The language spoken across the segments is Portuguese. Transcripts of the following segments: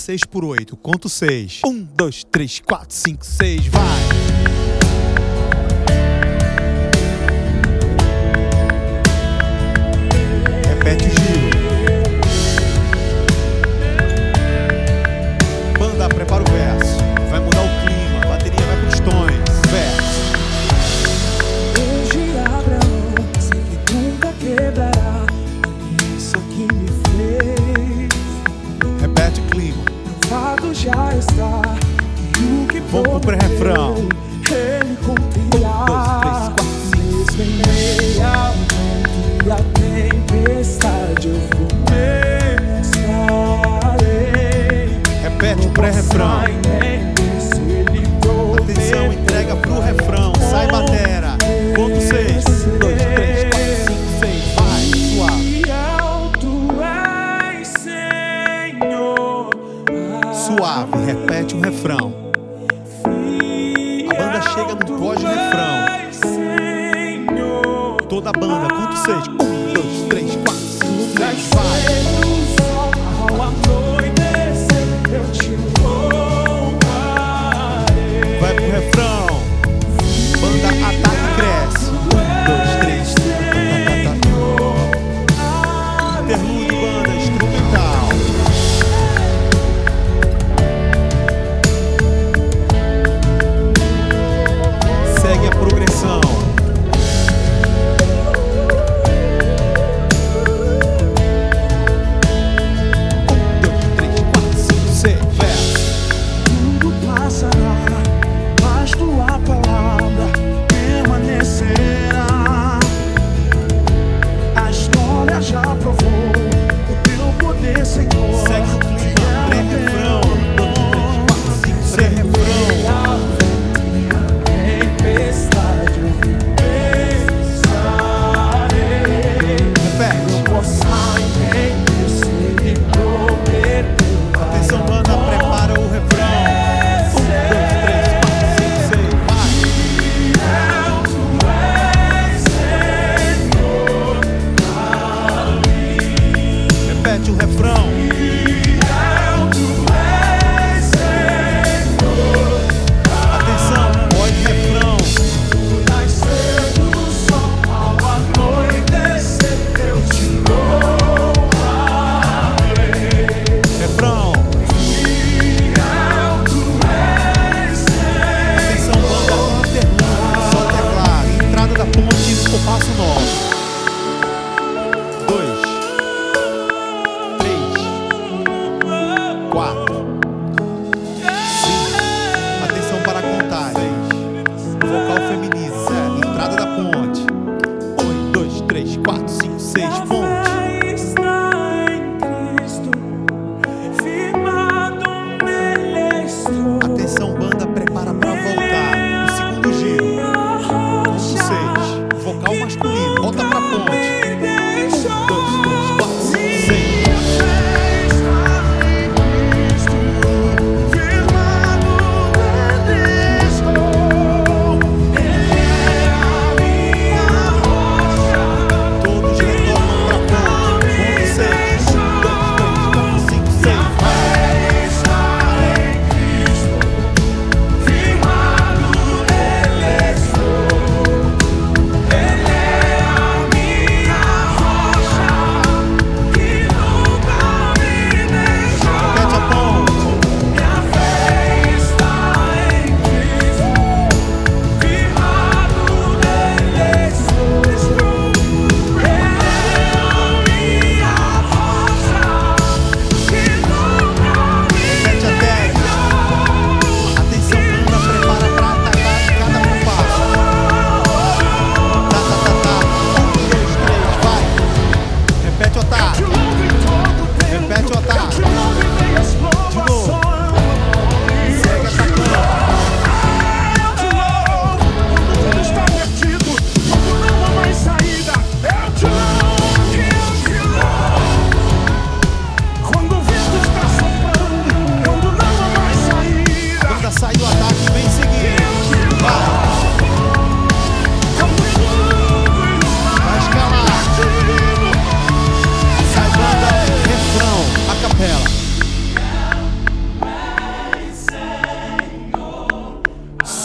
6/8. Conto 6. 1, 2, 3, 4, 5, 6. Vai! Repete o giro. Banda, prepara o verso. Vai mudar o clima. A bateria vai pros tons. Verso. Desde Abraão, sei que nunca quebrará isso que me fez. Repete o clima. Provado já está que o que Vamos pro pré-refrão. Ele cumprirá. 1, 2, 3, 4, 5. Mesmo em meio ao vento e à tempestade eu estarei. Repete o pré-refrão. Atenção, entrega pro refrão. Sai batera. Conto 6. 1, 2, 3, 4, 5, 6. Vai, suave. Suave, repete o refrão. A banda chega no pós-refrão. Toda a banda, conto 6. 1, 2, 3, 4, 5, 6. Vai. Ao anoitecer eu te louvarei. Vai pro refrão. Banda ataca e cresce. 1, 2, 3. Interlúdio, banda instrumental. Segue a progressão. 1, 2, 3, 4, 5, 6. Verso. Tudo passará, mas tua palavra permanecerá. A história já provou o teu poder, Senhor. Segue o clima, pré-refrão. 1, 2, 3, 4, 5, 6. Refrão. Tempestade eu pensarei. Repete. Possa entender se ele prometeu. Atenção, banda, prepara o refrão. 1, 2, 3, 4, 5, 6. Vai. Repete o refrão. Atenção, pós-refrão. Nascer do sol ao anoitecer eu te louvarei. Refrão. Atenção, banda, interlúdio. Só teclado. Entrada da ponte, o passo 9. 2, 3, 4, 5. Atenção para a contagem. Vocal feminino. 7. Entrada da ponte. 1, 2, 3, 4, 5, 6. Ponte. Está em Cristo, firmado nele estou. Atenção, banda, prepara para voltar. O segundo giro. Ponto 6. Vocal masculino. Volta pra ponte. 1, 2, 3, 4, 5, 6.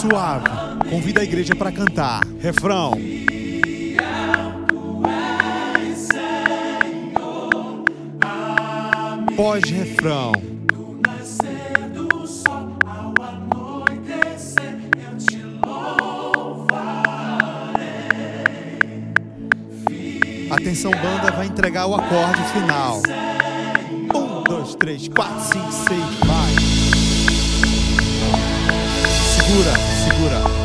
suave. Convida a igreja para cantar. Refrão. Pós-refrão. Atenção, banda, vai entregar o acorde final. 1, 2, 3, 4, 5, 6, vai. Segura, segura.